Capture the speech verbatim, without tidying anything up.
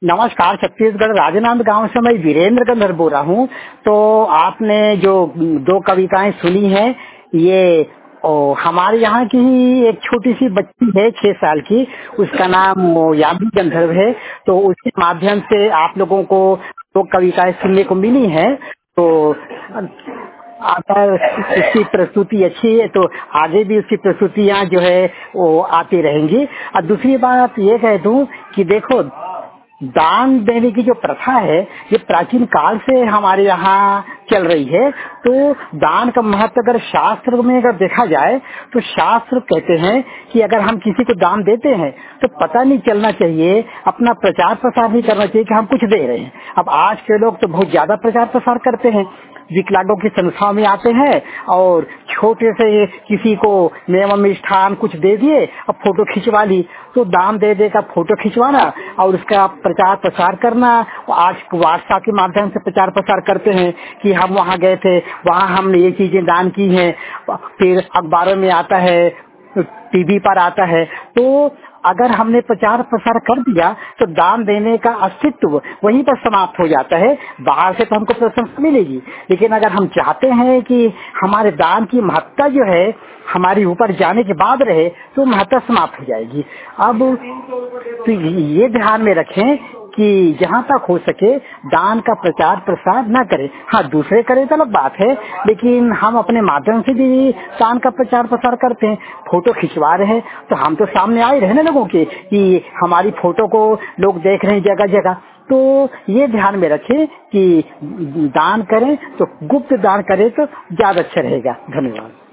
नमस्कार। छत्तीसगढ़ राजनांद गांव से मैं वीरेंद्र गंधर बोल रहा हूँ। तो आपने जो दो कविताएं सुनी हैं, ये ओ, हमारे यहाँ की ही एक छोटी सी बच्ची है, छह साल की। उसका नाम वो यामी गंधर्व है। तो उसके माध्यम से आप लोगों को दो कविताएं सुनने को मिली हैं। तो अगर उसकी प्रस्तुति अच्छी है तो आगे भी उसकी प्रस्तुतियां जो है वो आती रहेंगी। और दूसरी बात ये कह दूं कि देखो, दान देने की जो प्रथा है ये प्राचीन काल से हमारे यहाँ चल रही है। तो दान का महत्व अगर शास्त्र में अगर देखा जाए तो शास्त्र कहते हैं कि अगर हम किसी को दान देते हैं तो पता नहीं चलना चाहिए, अपना प्रचार प्रसार नहीं करना चाहिए कि हम कुछ दे रहे हैं। अब आज के लोग तो बहुत ज्यादा प्रचार प्रसार करते हैं, विकलांगों की संस्थाओं में आते हैं और छोटे से किसी को नियम मिष्ठान कुछ दे दिए, अब फोटो खिंचवा ली। तो दान दे देकर फोटो खिंचवाना और उसका प्रचार प्रसार करना। आज व्हाट्सएप के माध्यम से प्रचार प्रसार करते हैं कि हम वहाँ गए थे, वहाँ हमने ये चीजें दान की हैं। फिर अखबारों में आता है, टीवी पर आता है। तो अगर हमने प्रचार प्रसार कर दिया तो दान देने का अस्तित्व वहीं पर समाप्त हो जाता है। बाहर से तो हमको प्रशंसा मिलेगी, लेकिन अगर हम चाहते हैं कि हमारे दान की महत्ता जो है हमारी ऊपर जाने के बाद रहे तो महत्ता समाप्त हो जाएगी। अब तो ये ध्यान में रखें कि जहाँ तक हो सके दान का प्रचार प्रसार न करें। हाँ, दूसरे करें तो अलग बात है, लेकिन हम अपने माध्यम से भी दान का प्रचार प्रसार करते हैं। फोटो खिंचवा रहे हैं तो हम तो सामने आ ही रहे ना लोगों के कि हमारी फोटो को लोग देख रहे हैं जगह जगह। तो ये ध्यान में रखें कि दान करें तो गुप्त दान करें तो ज्यादा अच्छा रहेगा। धन्यवाद।